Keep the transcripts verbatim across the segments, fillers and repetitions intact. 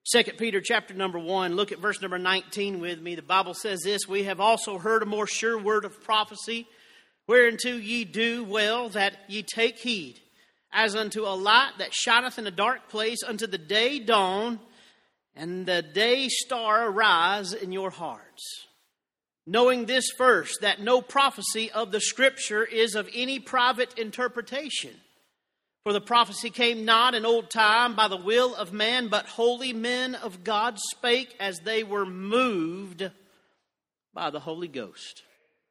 Second Peter chapter number one, look at verse number nineteen with me. The Bible says this: we have also heard a more sure word of prophecy, whereunto ye do well that ye take heed, as unto a light that shineth in a dark place, unto the day dawn, and the day star arise in your hearts. Knowing this first, that no prophecy of the Scripture is of any private interpretation. For the prophecy came not in old time by the will of man, but holy men of God spake as they were moved by the Holy Ghost.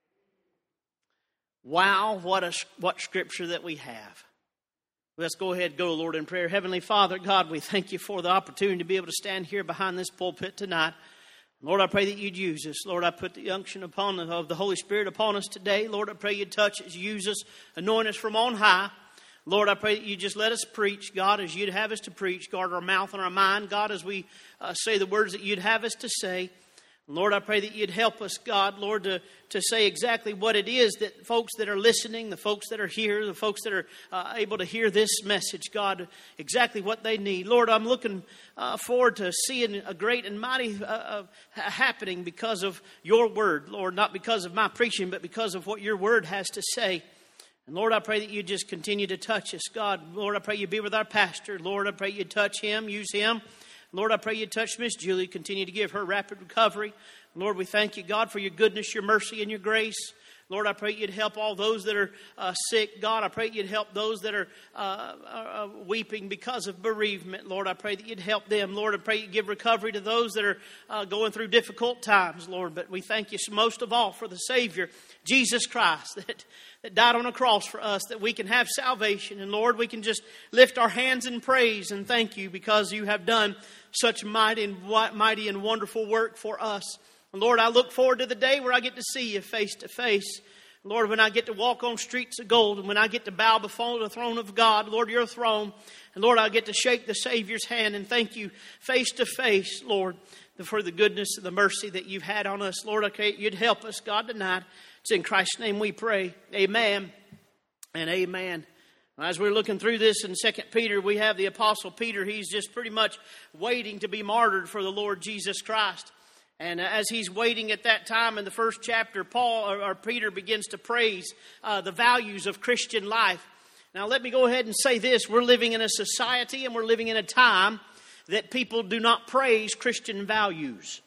Wow, what a what Scripture that we have. Let's go ahead and go, Lord, in prayer. Heavenly Father, God, we thank you for the opportunity to be able to stand here behind this pulpit tonight. Lord, I pray that you'd use us. Lord, I put the unction upon of the Holy Spirit upon us today. Lord, I pray you'd touch us, use us, anoint us from on high. Lord, I pray that you just let us preach, God, as you'd have us to preach. Guard our mouth and our mind, God, as we uh, say the words that you'd have us to say. Lord, I pray that you'd help us, God, Lord, to, to say exactly what it is that folks that are listening, the folks that are here, the folks that are uh, able to hear this message, God, exactly what they need. Lord, I'm looking uh, forward to seeing a great and mighty uh, uh, happening because of your word, Lord, not because of my preaching, but because of what your word has to say. And Lord, I pray that you just continue to touch us, God. Lord, I pray you be with our pastor. Lord, I pray you touch him, use him. Lord, I pray you touch Miss Julie, continue to give her rapid recovery. Lord, we thank you, God, for your goodness, your mercy, and your grace. Lord, I pray you'd help all those that are uh, sick. God, I pray you'd help those that are uh, uh, weeping because of bereavement. Lord, I pray that you'd help them. Lord, I pray you'd give recovery to those that are uh, going through difficult times, Lord. But we thank you most of all for the Savior, Jesus Christ, that, that died on a cross for us, that we can have salvation. And Lord, we can just lift our hands in praise and thank you because you have done such mighty and mighty and wonderful work for us. And Lord, I look forward to the day where I get to see you face to face. Lord, when I get to walk on streets of gold and when I get to bow before the throne of God, Lord, your throne. And Lord, I get to shake the Savior's hand and thank you face to face, Lord, for the goodness and the mercy that you've had on us. Lord, I pray you'd help us, God, tonight. It's in Christ's name we pray. Amen and amen. As we're looking through this in Second Peter, we have the Apostle Peter. He's just pretty much waiting to be martyred for the Lord Jesus Christ. And as he's waiting at that time in the first chapter, Paul or, or Peter begins to praise uh, the values of Christian life. Now, let me go ahead and say this. We're living in a society and we're living in a time that people do not praise Christian values.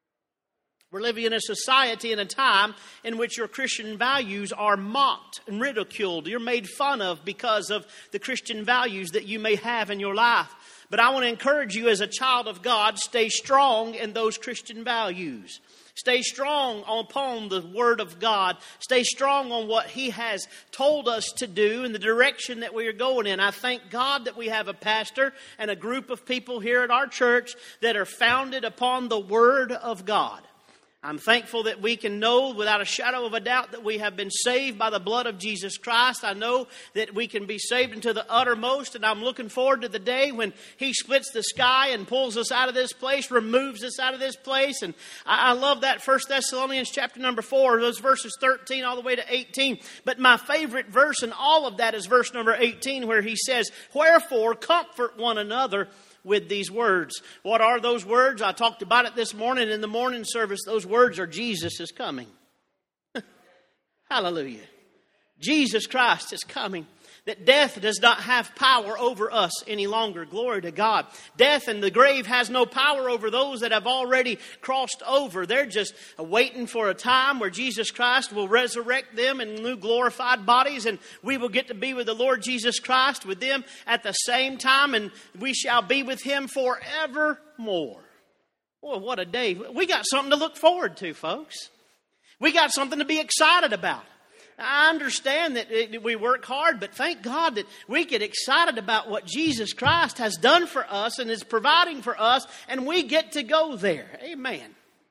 We're living in a society and a time in which your Christian values are mocked and ridiculed. You're made fun of because of the Christian values that you may have in your life. But I want to encourage you as a child of God, stay strong in those Christian values. Stay strong upon the Word of God. Stay strong on what He has told us to do and the direction that we are going in. I thank God that we have a pastor and a group of people here at our church that are founded upon the Word of God. I'm thankful that we can know without a shadow of a doubt that we have been saved by the blood of Jesus Christ. I know that we can be saved into the uttermost, and I'm looking forward to the day when He splits the sky and pulls us out of this place, removes us out of this place. And I, I love that First Thessalonians chapter number four, those verses thirteen all the way to eighteen. But my favorite verse in all of that is verse number eighteen, where he says, "Wherefore comfort one another with these words." What are those words? I talked about it this morning in the morning service. Those words are Jesus is coming. Hallelujah. Jesus Christ is coming. That death does not have power over us any longer. Glory to God. Death and the grave has no power over those that have already crossed over. They're just waiting for a time where Jesus Christ will resurrect them in new glorified bodies, and we will get to be with the Lord Jesus Christ with them at the same time, and we shall be with Him forevermore. Boy, what a day. We got something to look forward to, folks. We got something to be excited about. I understand that we work hard, but thank God that we get excited about what Jesus Christ has done for us and is providing for us, and we get to go there. Amen.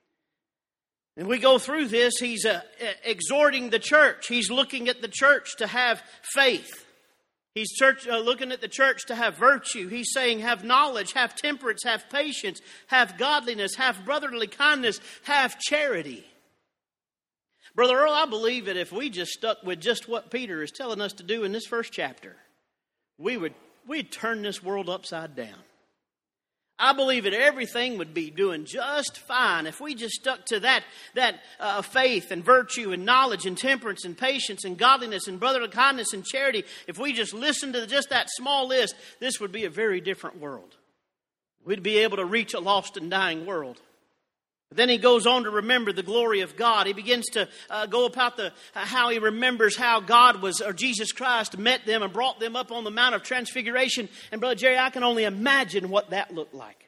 And we go through this, he's uh, exhorting the church. He's looking at the church to have faith. He's church, uh, looking at the church to have virtue. He's saying have knowledge, have temperance, have patience, have godliness, have brotherly kindness, have charity. Brother Earl, I believe that if we just stuck with just what Peter is telling us to do in this first chapter, we would we'd turn this world upside down. I believe that everything would be doing just fine if we just stuck to that, that uh, faith and virtue and knowledge and temperance and patience and godliness and brotherly kindness and charity. If we just listened to just that small list, this would be a very different world. We'd be able to reach a lost and dying world. But then he goes on to remember the glory of God. He begins to uh, go about the uh, how he remembers how God was, or Jesus Christ met them and brought them up on the Mount of Transfiguration. And Brother Jerry, I can only imagine what that looked like.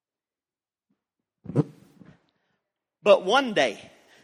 But one day,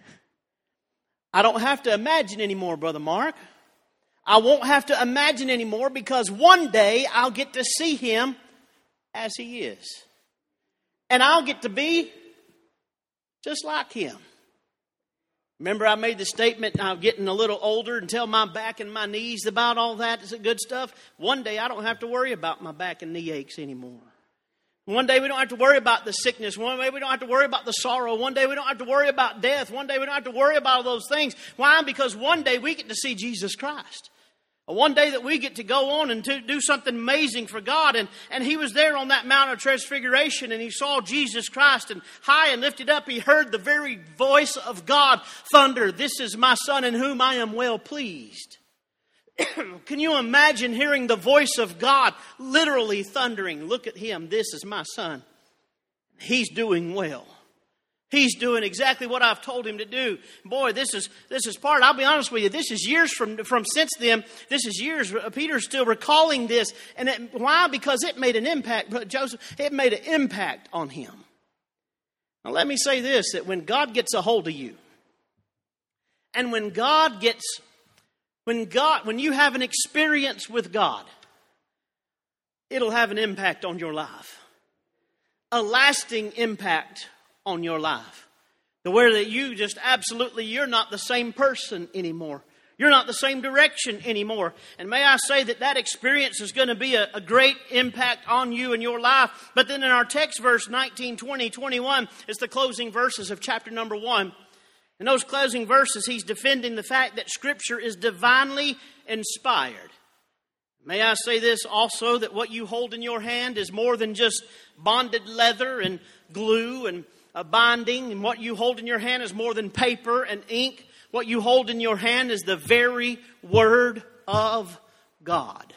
I don't have to imagine anymore, Brother Mark. I won't have to imagine anymore, because one day I'll get to see him as he is. And I'll get to be just like him. Remember, I made the statement, I'm getting a little older until my back and my knees, about all that is good stuff. One day I don't have to worry about my back and knee aches anymore. One day we don't have to worry about the sickness. One day we don't have to worry about the sorrow. One day we don't have to worry about death. One day we don't have to worry about all those things. Why? Because one day we get to see Jesus Christ. One day that we get to go on and to do something amazing for God. And, and he was there on that Mount of Transfiguration, and he saw Jesus Christ, and high and lifted up he heard the very voice of God thunder, "This is my Son in whom I am well pleased." Can you imagine hearing the voice of God literally thundering, "Look at him, this is my Son. He's doing well. He's doing exactly what I've told him to do." Boy, this is this is part. I'll be honest with you. This is years from from since then. This is years. Peter's still recalling this, and it, why? Because it made an impact. But Joseph, it made an impact on him. Now, let me say this: that when God gets a hold of you, and when God gets, when God, when you have an experience with God, it'll have an impact on your life, a lasting impact on your life. The where that you just absolutely, you're not the same person anymore. You're not the same direction anymore. And may I say that that experience is going to be a, a great impact on you and your life. But then in our text verse nineteen, twenty, twenty-one is the closing verses of chapter number one. In those closing verses, he's defending the fact that Scripture is divinely inspired. May I say this also, that what you hold in your hand is more than just bonded leather and glue and a binding, and what you hold in your hand is more than paper and ink. What you hold in your hand is the very Word of God.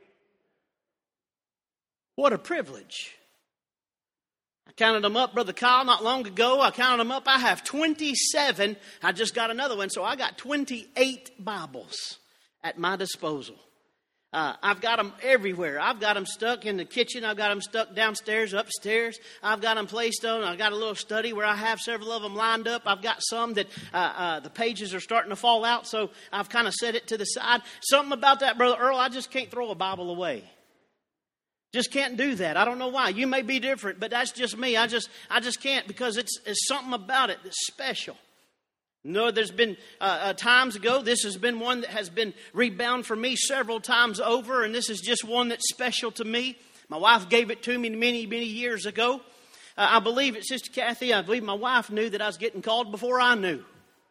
What a privilege. I counted them up, Brother Kyle, not long ago. I counted them up. I have twenty-seven. I just got another one, so I got twenty-eight Bibles at my disposal. Uh, I've got them everywhere. I've got them stuck in the kitchen. I've got them stuck downstairs, upstairs. I've got them placed on. I've got a little study where I have several of them lined up. I've got some that uh, uh, the pages are starting to fall out, so I've kind of set it to the side. Something about that, Brother Earl, I just can't throw a Bible away. Just can't do that. I don't know why. You may be different, but that's just me. I just I just can't, because it's, it's something about it that's special. No, there's been uh, uh, times ago, this has been one that has been rebound for me several times over, and this is just one that's special to me. My wife gave it to me many, many years ago. Uh, I believe it, Sister Kathy, I believe my wife knew that I was getting called before I knew.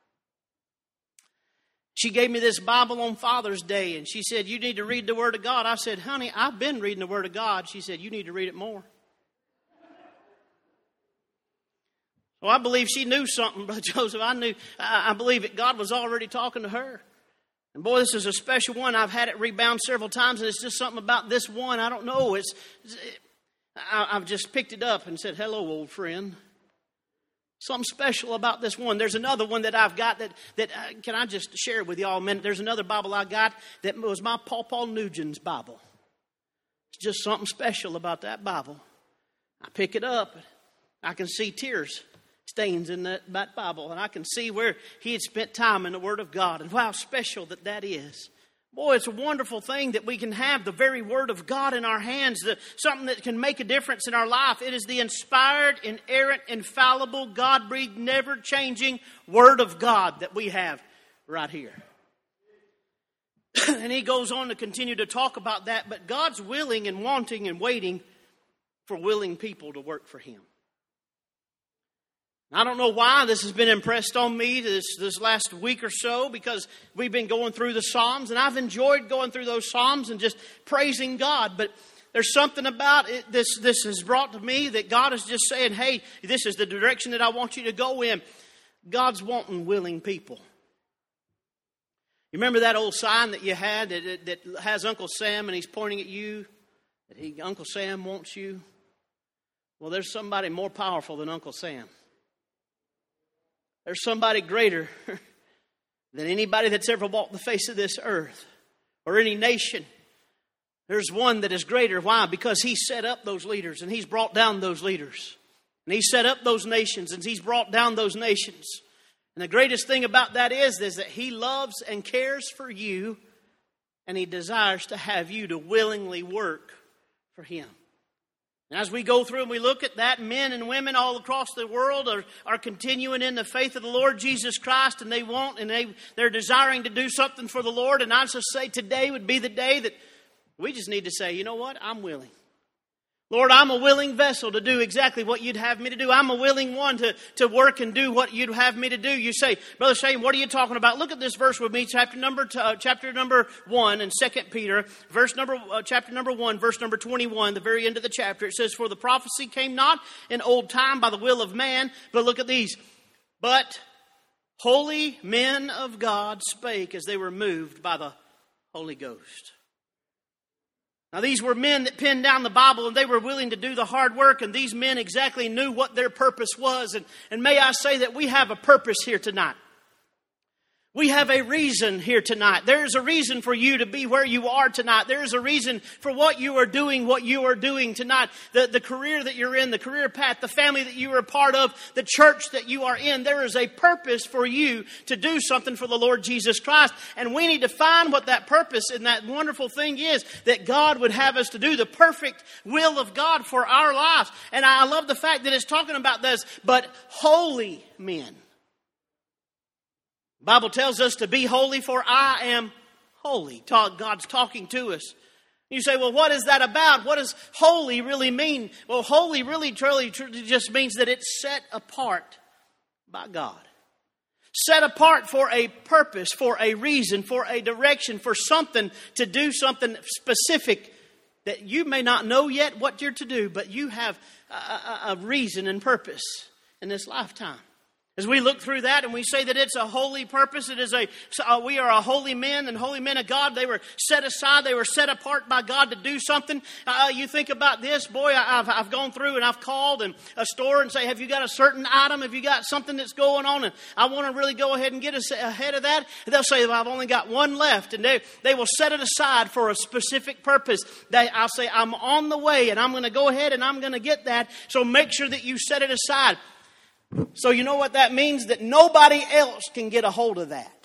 She gave me this Bible on Father's Day, and she said, "You need to read the Word of God." I said, "Honey, I've been reading the Word of God." She said, "You need to read it more." Well, I believe she knew something, Brother Joseph. I knew, I believe that God was already talking to her. And boy, this is a special one. I've had it rebound several times, and it's just something about this one. I don't know. It's, it, I, I've just picked it up and said, "Hello, old friend." Something special about this one. There's another one that I've got that, that uh, can I just share with y'all a minute? There's another Bible I got that was my Paul Paul Nugent's Bible. It's just something special about that Bible. I pick it up. I can see tears stains in that, that Bible, and I can see where he had spent time in the Word of God, and how special that that is. Boy, it's a wonderful thing that we can have the very Word of God in our hands, the, something that can make a difference in our life. It is the inspired, inerrant, infallible, God-breathed, never-changing Word of God that we have right here. And he goes on to continue to talk about that, but God's willing and wanting and waiting for willing people to work for Him. I don't know why this has been impressed on me this, this last week or so, because we've been going through the Psalms, and I've enjoyed going through those Psalms and just praising God. But There's something about it, this, this has brought to me that God is just saying, hey, this is the direction that I want you to go in. God's wanting willing people. You remember that old sign that you had that, that has Uncle Sam and he's pointing at you? That he, Uncle Sam wants you? Well, there's somebody more powerful than Uncle Sam. There's somebody greater than anybody that's ever walked the face of this earth or any nation. There's one that is greater. Why? Because He set up those leaders and He's brought down those leaders. And He set up those nations and He's brought down those nations. And the greatest thing about that is, is that He loves and cares for you, and He desires to have you to willingly work for Him. And as we go through and we look at that, men and women all across the world are, are continuing in the faith of the Lord Jesus Christ, and they want and they, they're desiring to do something for the Lord. And I just say today would be the day that we just need to say, you know what, I'm willing. Lord, I'm a willing vessel to do exactly what You'd have me to do. I'm a willing one to, to work and do what You'd have me to do. You say, Brother Shane, what are you talking about? Look at this verse with me, chapter number uh, chapter number one in Second Peter, verse number uh, chapter number one, verse number twenty-one, the very end of the chapter. It says, "For the prophecy came not in old time by the will of man," but look at these, "but holy men of God spake as they were moved by the Holy Ghost." Now, these were men that penned down the Bible, and they were willing to do the hard work, and these men exactly knew what their purpose was. And, and may I say that we have a purpose here tonight. We have a reason here tonight. There is a reason for you to be where you are tonight. There is a reason for what you are doing, what you are doing tonight. The, the career that you're in, the career path, the family that you are a part of, the church that you are in. There is a purpose for you to do something for the Lord Jesus Christ. And we need to find what that purpose and that wonderful thing is that God would have us to do. The perfect will of God for our lives. And I love the fact that it's talking about this, but holy men. The Bible tells us to be holy, for I am holy. God's talking to us. You say, well, what is that about? What does holy really mean? Well, holy really truly, truly just means that it's set apart by God. Set apart for a purpose, for a reason, for a direction, for something, to do something specific that you may not know yet what you're to do, but you have a, a, a reason and purpose in this lifetime. As we look through that and we say that it's a holy purpose, it is a uh, we are a holy men and holy men of God. They were set aside, they were set apart by God to do something. Uh, you think about this, boy. I've I've gone through and I've called and a store and say, have you got a certain item? Have you got something that's going on? And I want to really go ahead and get us ahead of that. And they'll say, well, I've only got one left, and they they will set it aside for a specific purpose. They, I'll say, I'm on the way, and I'm going to go ahead and I'm going to get that. So make sure that you set it aside. So you know what that means? That nobody else can get a hold of that.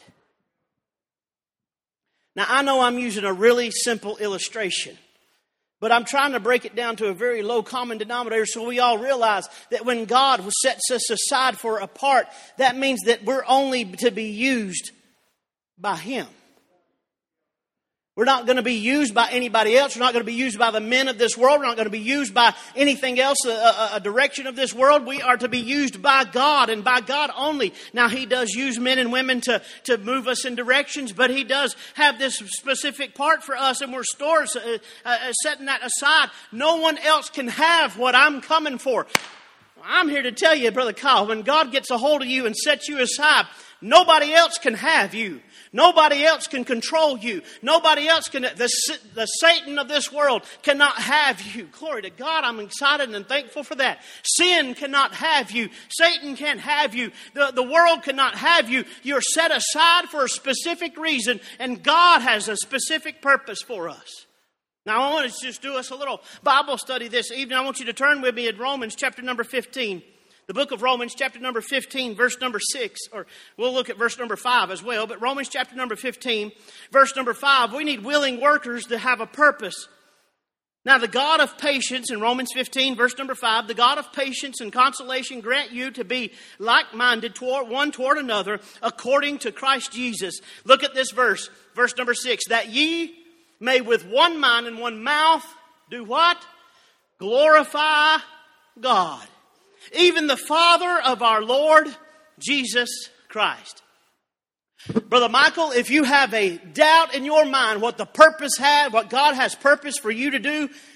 Now, I know I'm using a really simple illustration, but I'm trying to break it down to a very low common denominator so we all realize that when God sets us aside for a part, that means that we're only to be used by Him. We're not going to be used by anybody else. We're not going to be used by the men of this world. We're not going to be used by anything else, a, a, a direction of this world. We are to be used by God and by God only. Now, He does use men and women to, to move us in directions, but He does have this specific part for us, and we're stores uh, uh, setting that aside. No one else can have what I'm coming for. I'm here to tell you, Brother Kyle, when God gets a hold of you and sets you aside, nobody else can have you. Nobody else can control you. Nobody else can, the, the Satan of this world cannot have you. Glory to God, I'm excited and thankful for that. Sin cannot have you. Satan can't have you. The, the world cannot have you. You're set aside for a specific reason, and God has a specific purpose for us. Now, I want to just do us a little Bible study this evening. I want you to turn with me at Romans chapter number fifteen. The book of Romans, chapter number fifteen, verse number six, or we'll look at verse number five as well. But Romans chapter number fifteen, verse number five, we need willing workers to have a purpose. Now, the God of patience, in Romans fifteen, verse number five, the God of patience and consolation grant you to be like-minded toward one toward another, according to Christ Jesus. Look at this verse, verse number six, that ye may with one mind and one mouth do what? Glorify God. Even the Father of our Lord Jesus Christ. Brother Michael, if you have a doubt in your mind what the purpose had, what God has purpose for you to do,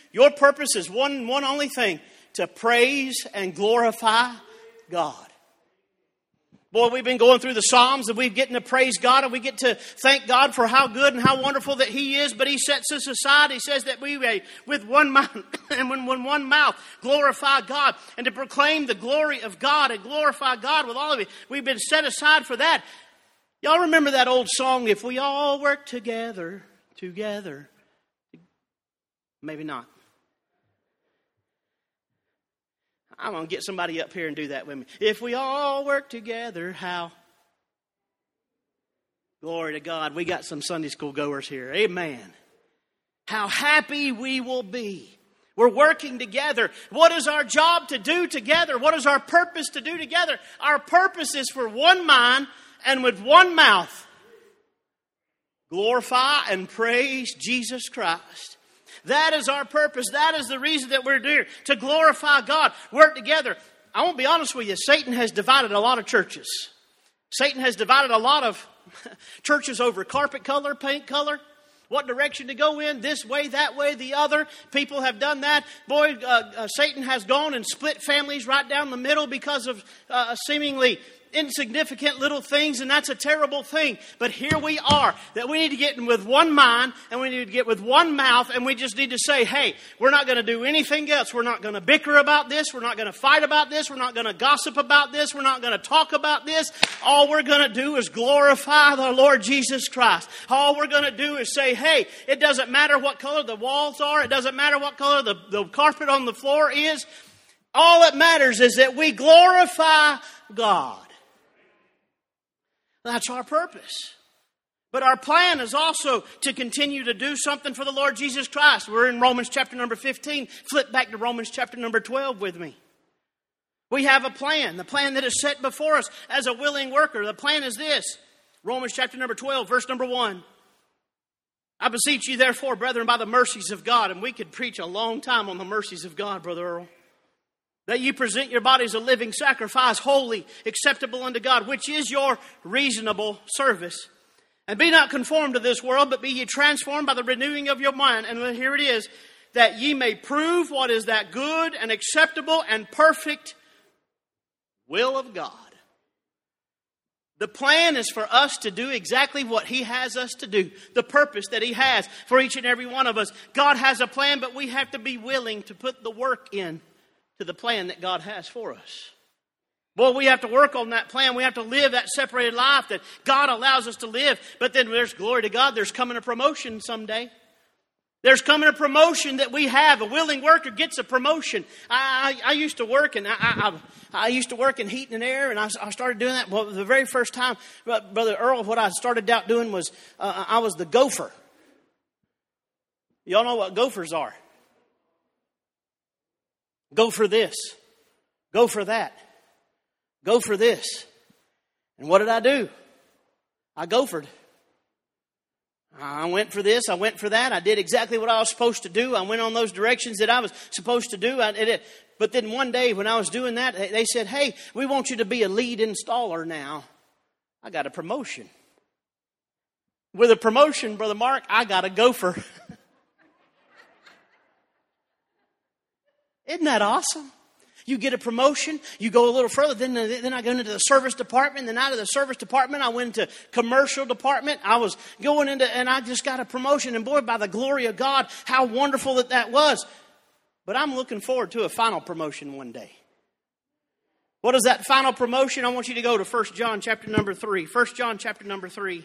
Your purpose is one, one only thing, to praise and glorify God. Boy, we've been going through the Psalms and we're getting to praise God and we get to thank God for how good and how wonderful that He is. But He sets us aside. He says that we may, with one mouth and when one mouth, glorify God and to proclaim the glory of God and glorify God with all of it. We've been set aside for that. Y'all remember that old song, If We All Work Together, Together? Maybe not. I'm going to get somebody up here and do that with me. If we all work together, how? Glory to God. We got some Sunday school goers here. Amen. How happy we will be. We're working together. What is our job to do together? What is our purpose to do together? Our purpose is for one mind and with one mouth. Glorify and praise Jesus Christ. That is our purpose. That is the reason that we're here, to glorify God, work together. I won't be honest with you, Satan has divided a lot of churches. Satan has divided a lot of churches over carpet color, paint color, what direction to go in, this way, that way, the other. People have done that. Boy, uh, uh, Satan has gone and split families right down the middle because of uh, seemingly insignificant little things, and that's a terrible thing. But here we are, that we need to get in with one mind, and we need to get with one mouth, and we just need to say, hey, we're not going to do anything else. We're not going to bicker about this. We're not going to fight about this. We're not going to gossip about this. We're not going to talk about this. All we're going to do is glorify the Lord Jesus Christ. All we're going to do is say, hey, it doesn't matter what color the walls are. It doesn't matter what color the, the carpet on the floor is. All that matters is that we glorify God. That's our purpose. But our plan is also to continue to do something for the Lord Jesus Christ. We're in Romans chapter number fifteen. Flip back to Romans chapter number twelve with me. We have a plan. The plan that is set before us as a willing worker. The plan is this. Romans chapter number twelve, verse number one. I beseech you therefore, brethren, by the mercies of God. And we could preach a long time on the mercies of God, Brother Earl. That you present your bodies a living sacrifice, holy, acceptable unto God, which is your reasonable service. And be not conformed to this world, but be ye transformed by the renewing of your mind. And here it is, that ye may prove what is that good and acceptable and perfect will of God. The plan is for us to do exactly what He has us to do. The purpose that He has for each and every one of us. God has a plan, but we have to be willing to put the work in to the plan that God has for us. Boy, we have to work on that plan. We have to live that separated life that God allows us to live. But then there's glory to God. There's coming a promotion someday. There's coming a promotion that we have. A willing worker gets a promotion. I, I, I used to work, and I, I, I used to work in heat and air, and I, I started doing that. Well, the very first time, Brother Earl, what I started out doing was uh, I was the gopher. Y'all know what gophers are. Go for this. Go for that. Go for this. And what did I do? I gophered. I went for this. I went for that. I did exactly what I was supposed to do. I went on those directions that I was supposed to do. I did it. But then one day when I was doing that, they said, hey, we want you to be a lead installer now. I got a promotion. With a promotion, Brother Mark, I got a gopher. Isn't that awesome? You get a promotion, you go a little further, then, then I go into the service department, then out of the service department, I went into commercial department. I was going into, and I just got a promotion, and boy, by the glory of God, how wonderful that that was. But I'm looking forward to a final promotion one day. What is that final promotion? I want you to go to First John chapter number three. First John chapter number three.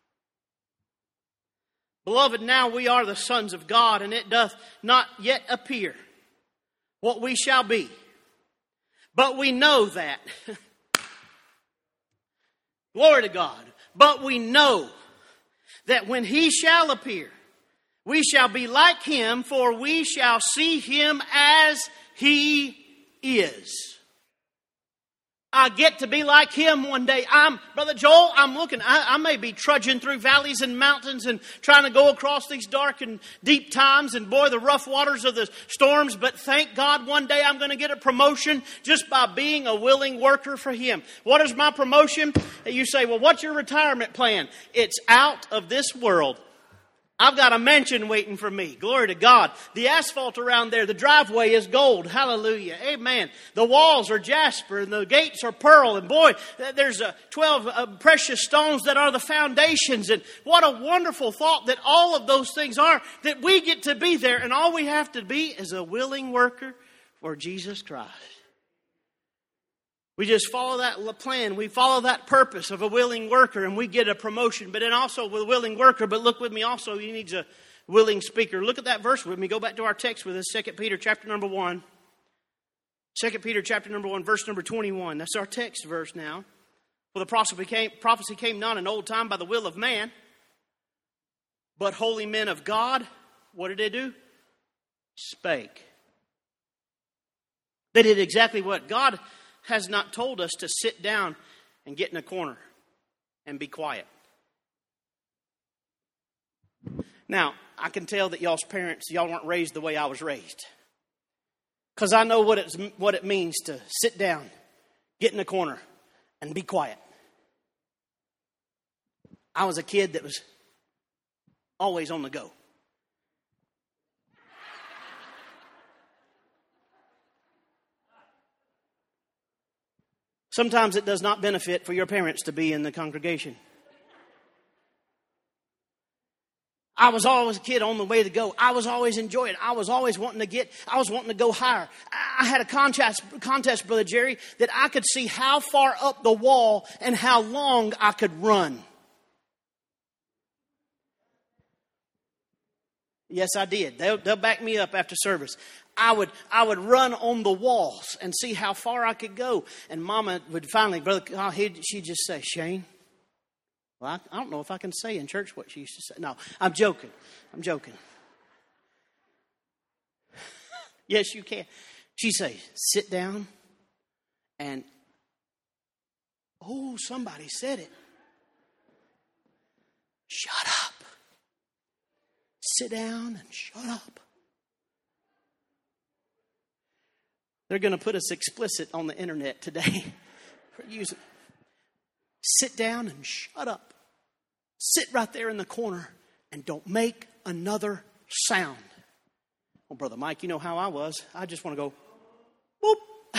Beloved, now we are the sons of God, and it doth not yet appear what we shall be. But we know that. Glory to God. But we know that when He shall appear, we shall be like Him, for we shall see Him as He is. I get to be like Him one day. I'm, Brother Joel, I'm looking, I, I may be trudging through valleys and mountains and trying to go across these dark and deep times and boy, the rough waters of the storms. But thank God one day I'm going to get a promotion just by being a willing worker for Him. What is my promotion? You say, well, what's your retirement plan? It's out of this world. I've got a mansion waiting for me. Glory to God. The asphalt around there, the driveway is gold. Hallelujah. Amen. The walls are jasper and the gates are pearl. And boy, there's uh, twelve uh, precious stones that are the foundations. And what a wonderful thought that all of those things are, that we get to be there. And all we have to be is a willing worker for Jesus Christ. We just follow that plan. We follow that purpose of a willing worker and we get a promotion. But then also with a willing worker, but look with me also, he needs a willing speaker. Look at that verse with me. Go back to our text with us, Second Peter chapter number one. Second Peter chapter number one, verse number twenty-one. That's our text verse now. For the prophecy came, prophecy came not in old time by the will of man, but holy men of God, what did they do? Spake. They did exactly what God has not told us to sit down and get in a corner and be quiet. Now, I can tell that y'all's parents, y'all weren't raised the way I was raised. Because I know what it's, what it means to sit down, get in a corner, and be quiet. I was a kid that was always on the go. Sometimes it does not benefit for your parents to be in the congregation. I was always a kid on the way to go. I was always enjoying it. I was always wanting to get, I was wanting to go higher. I had a contest, contest, Brother Jerry, that I could see how far up the wall and how long I could run. Yes, I did. They'll, they'll back me up after service. I would I would run on the walls and see how far I could go. And Mama would finally, Brother, oh, he'd, she'd just say, Shane, well, I, I don't know if I can say in church what she used to say. No, I'm joking. I'm joking. Yes, you can. She'd say, sit down and, oh, somebody said it. Shut up. Sit down and shut up. They're going to put us explicit on the internet today for using. Sit down and shut up. Sit right there in the corner and don't make another sound. Well, Brother Mike, you know how I was. I just want to go, boop.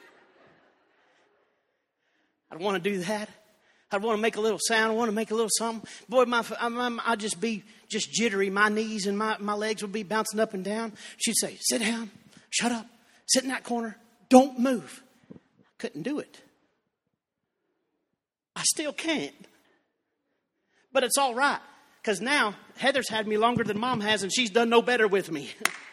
I don't want to do that. I want to make a little sound. I want to make a little something. Boy, my, I'm, I'd just be just jittery. My knees and my, my legs would be bouncing up and down. She'd say, sit down, shut up, sit in that corner, don't move. I couldn't do it. I still can't. But it's all right. Because now, Heather's had me longer than Mom has, and she's done no better with me.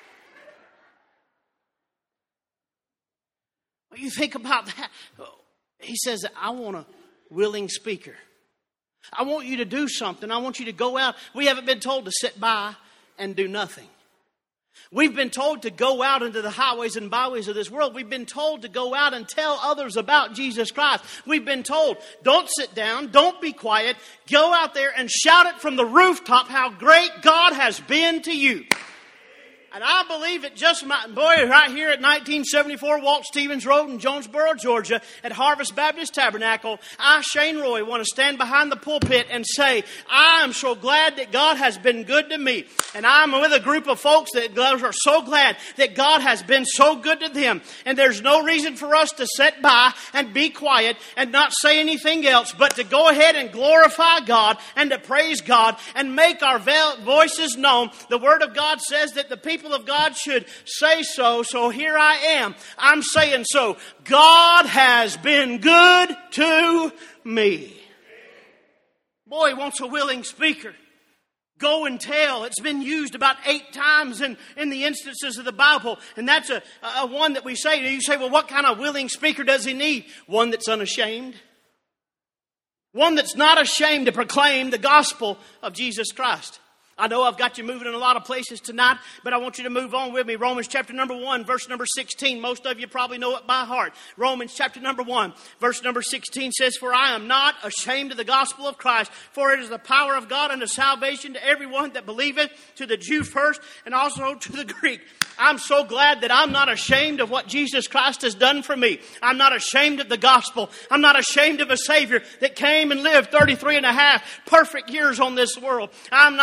Well, you think about that. He says, I want a willing speaker. I want you to do something. I want you to go out. We haven't been told to sit by and do nothing. We've been told to go out into the highways and byways of this world. We've been told to go out and tell others about Jesus Christ. We've been told, don't sit down, don't be quiet. Go out there and shout it from the rooftop how great God has been to you. And I believe it just might, boy, right here at nineteen seventy-four Walt Stevens Road in Jonesboro, Georgia, at Harvest Baptist Tabernacle, I, Shane Roy, want to stand behind the pulpit and say, I am so glad that God has been good to me. And I'm with a group of folks that are so glad that God has been so good to them. And there's no reason for us to sit by and be quiet and not say anything else, but to go ahead and glorify God and to praise God and make our voices known. The Word of God says that the people of God should say so. So here I am. I'm saying so. God has been good to me. Boy, he wants a willing speaker. Go and tell. It's been used about eight times in, in the instances of the Bible. And that's a, a one that we say. You say, well, what kind of willing speaker does he need? One that's unashamed. One that's not ashamed to proclaim the gospel of Jesus Christ. I know I've got you moving in a lot of places tonight, but I want you to move on with me. Romans chapter number one, verse number sixteen. Most of you probably know it by heart. Romans chapter number one, verse number sixteen says, for I am not ashamed of the gospel of Christ, for it is the power of God unto salvation to everyone that believeth, to the Jew first, and also to the Greek. I'm so glad that I'm not ashamed of what Jesus Christ has done for me. I'm not ashamed of the gospel. I'm not ashamed of a Savior that came and lived thirty-three and a half perfect years on this world. I'm not ashamed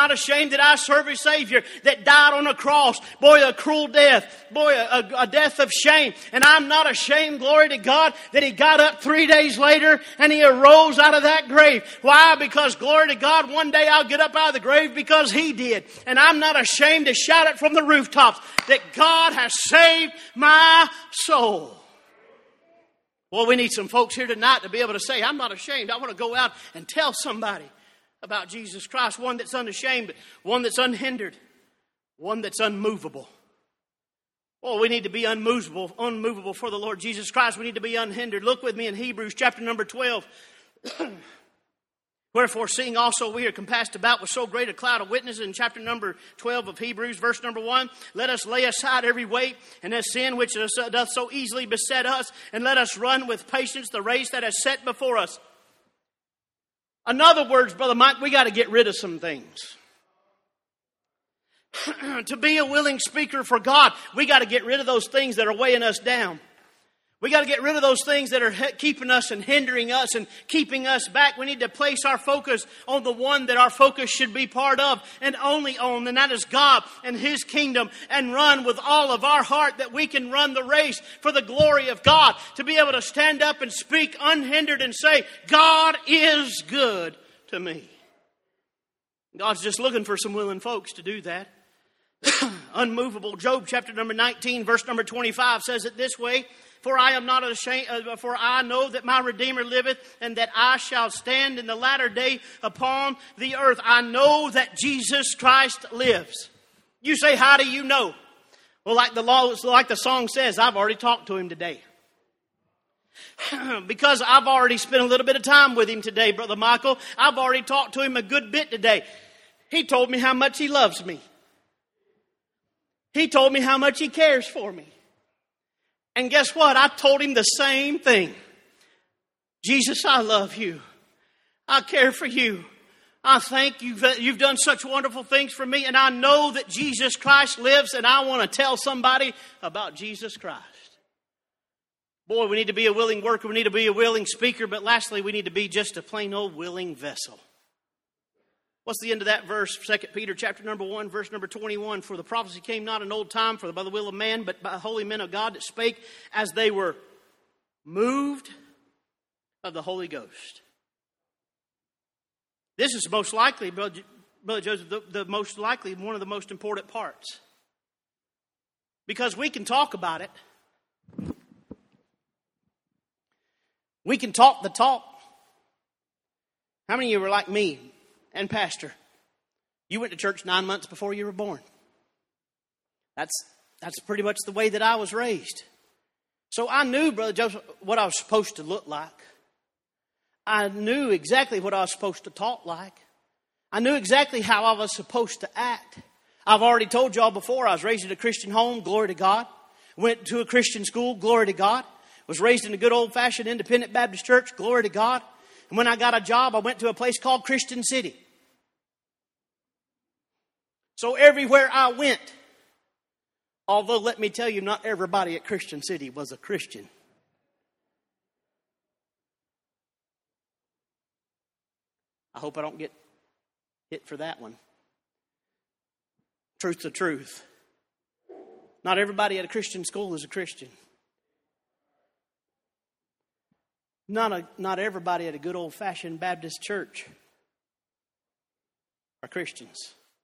ashamed that I serve a Savior that died on a cross. Boy, a cruel death. Boy, a, a death of shame. And I'm not ashamed, glory to God, that He got up three days later and He arose out of that grave. Why? Because, glory to God, one day I'll get up out of the grave because He did. And I'm not ashamed to shout it from the rooftops that God has saved my soul. Well, we need some folks here tonight to be able to say, I'm not ashamed. I want to go out and tell somebody about Jesus Christ. One that's unashamed, one that's unhindered, one that's unmovable. Well, we need to be unmovable, unmovable for the Lord Jesus Christ. We need to be unhindered. Look with me in Hebrews chapter number twelve. Wherefore, seeing also we are compassed about with so great a cloud of witnesses, in chapter number twelve of Hebrews, verse number one, let us lay aside every weight and the sin which doth so easily beset us, and let us run with patience the race that is set before us. In other words, Brother Mike, we got to get rid of some things. To be a willing speaker for God, we got to get rid of those things that are weighing us down. We got to get rid of those things that are keeping us and hindering us and keeping us back. We need to place our focus on the one that our focus should be part of and only on, and that is God and His kingdom, and run with all of our heart that we can run the race for the glory of God. To be able to stand up and speak unhindered and say, God is good to me. God's just looking for some willing folks to do that. Unmovable. Job chapter number nineteen, verse number twenty-five says it this way. For I am not ashamed, uh, for I know that my Redeemer liveth, and that I shall stand in the latter day upon the earth. I know that Jesus Christ lives. You say, how do you know? Well, like the law, like the song says, I've already talked to Him today. Because I've already spent a little bit of time with Him today, Brother Michael. I've already talked to Him a good bit today. He told me how much He loves me. He told me how much He cares for me. And guess what? I told Him the same thing. Jesus, I love you. I care for you. I thank you that you've done such wonderful things for me. And I know that Jesus Christ lives, and I want to tell somebody about Jesus Christ. Boy, we need to be a willing worker. We need to be a willing speaker. But lastly, we need to be just a plain old willing vessel. What's the end of that verse? Second Peter chapter number one, verse number twenty-one. For the prophecy came not in old time for by the will of man, but by holy men of God that spake as they were moved of the Holy Ghost. This is most likely, Brother Joseph, the, the most likely one of the most important parts. Because we can talk about it. We can talk the talk. How many of you were like me? And Pastor, you went to church nine months before you were born. That's that's pretty much the way that I was raised. So I knew, Brother Joseph, what I was supposed to look like. I knew exactly what I was supposed to talk like. I knew exactly how I was supposed to act. I've already told y'all before, I was raised in a Christian home, glory to God. Went to a Christian school, glory to God. Was raised in a good old-fashioned independent Baptist church, glory to God. And when I got a job, I went to a place called Christian City. So everywhere I went, although let me tell you, not everybody at Christian City was a Christian. I hope I don't get hit for that one. Truth's the truth. Not everybody at a Christian school is a Christian. Not a, not everybody at a good old-fashioned Baptist church are Christians.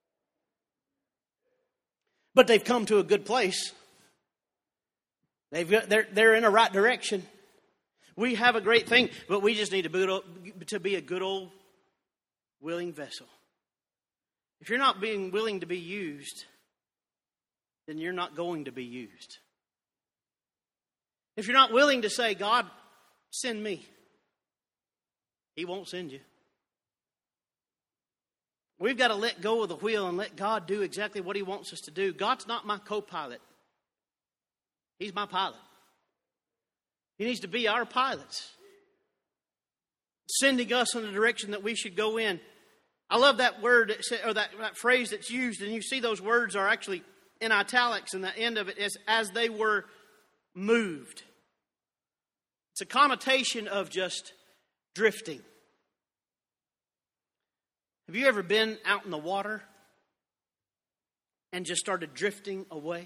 But they've come to a good place. They've got, they're, they're in a right direction. We have a great thing, but we just need to be, to be a good old willing vessel. If you're not being willing to be used, then you're not going to be used. If you're not willing to say, God, send me, He won't send you. We've got to let go of the wheel and let God do exactly what He wants us to do. God's not my co-pilot. He's my pilot. He needs to be our pilot, sending us in the direction that we should go in. I love that word, or that, that phrase that's used, and you see those words are actually in italics, and the end of it is as they were moved. It's a connotation of just drifting. Have you ever been out in the water and just started drifting away?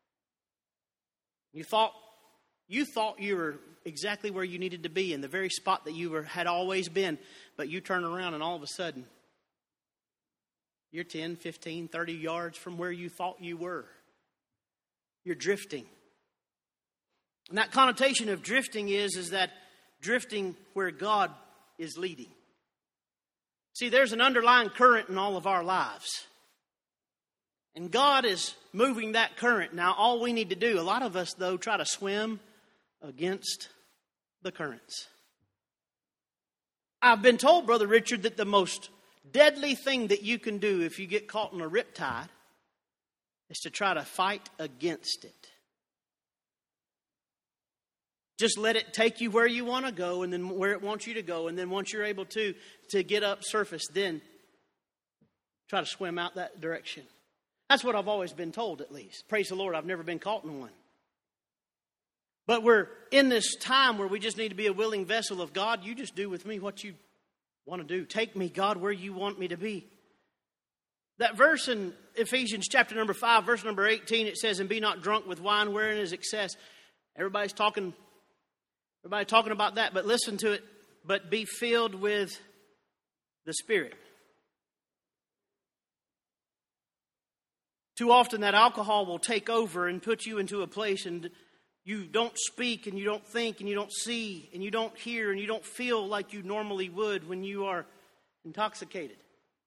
You thought you thought you were exactly where you needed to be, in the very spot that you were, had always been, but you turn around and all of a sudden you're ten, fifteen, thirty yards from where you thought you were. You're drifting. And that connotation of drifting is, is that drifting where God is leading. See, there's an underlying current in all of our lives. And God is moving that current. Now, all we need to do, a lot of us, though, try to swim against the currents. I've been told, Brother Richard, that the most deadly thing that you can do if you get caught in a riptide is to try to fight against it. Just let it take you where you want to go, and then where it wants you to go. And then once you're able to, to get up surface, then try to swim out that direction. That's what I've always been told, at least. Praise the Lord, I've never been caught in one. But we're in this time where we just need to be a willing vessel of God. You just do with me what you want to do. Take me, God, where you want me to be. That verse in Ephesians chapter number five, verse number eighteen, it says, and be not drunk with wine wherein is excess. Everybody's talking, everybody talking about that, but listen to it. But be filled with the Spirit. Too often that alcohol will take over and put you into a place, and you don't speak and you don't think and you don't see and you don't hear and you don't feel like you normally would when you are intoxicated.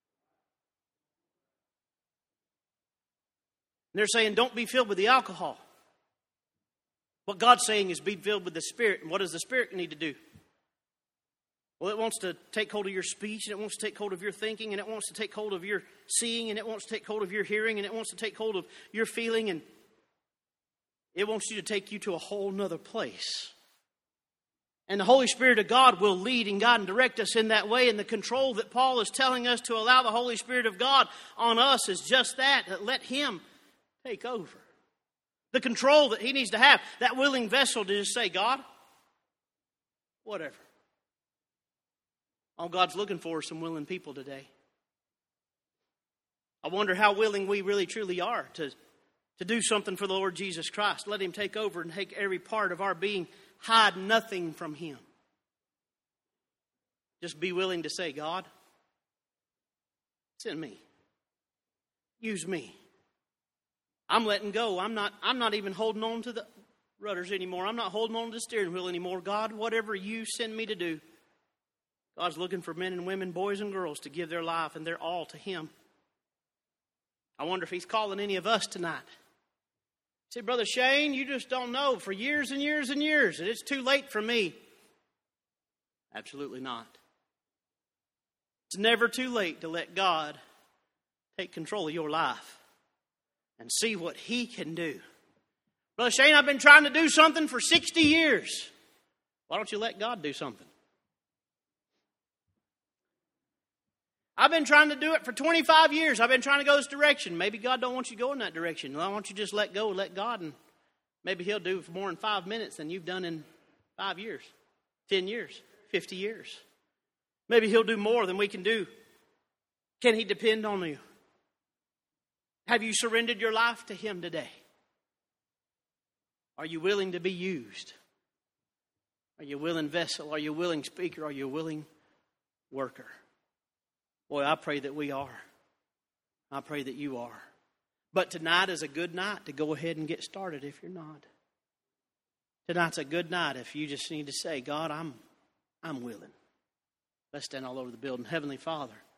And they're saying don't be filled with the alcohol. What God's saying is be filled with the Spirit. And what does the Spirit need to do? Well, it wants to take hold of your speech, and it wants to take hold of your thinking, and it wants to take hold of your seeing, and it wants to take hold of your hearing, and it wants to take hold of your feeling, and it wants you to take you to a whole nother place. And the Holy Spirit of God will lead and guide and direct us in that way. And the control that Paul is telling us to allow the Holy Spirit of God on us is just that. That let Him take over. The control that He needs to have. That willing vessel to just say, God, whatever. All God's looking for is some willing people today. I wonder how willing we really truly are to To do something for the Lord Jesus Christ. Let Him take over and take every part of our being. Hide nothing from Him. Just be willing to say, God, send me. Use me. I'm letting go. I'm not, I'm not even holding on to the rudders anymore. I'm not holding on to the steering wheel anymore. God, whatever you send me to do. God's looking for men and women, boys and girls to give their life and their all to Him. I wonder if He's calling any of us tonight. Say, Brother Shane, you just don't know for years and years and years, and it's too late for me. Absolutely not. It's never too late to let God take control of your life and see what He can do. Brother Shane, I've been trying to do something for sixty years. Why don't you let God do something? I've been trying to do it for twenty-five years. I've been trying to go this direction. Maybe God don't want you to go in that direction. Why don't you just let go and let God, and maybe He'll do for more in five minutes than you've done in five years, ten years, fifty years. Maybe He'll do more than we can do. Can He depend on you? Have you surrendered your life to Him today? Are you willing to be used? Are you a willing vessel? Are you a willing speaker? Are you a willing worker? Boy, I pray that we are. I pray that you are. But tonight is a good night to go ahead and get started if you're not. Tonight's a good night if you just need to say, God, I'm, I'm willing. Let's stand all over the building. Heavenly Father,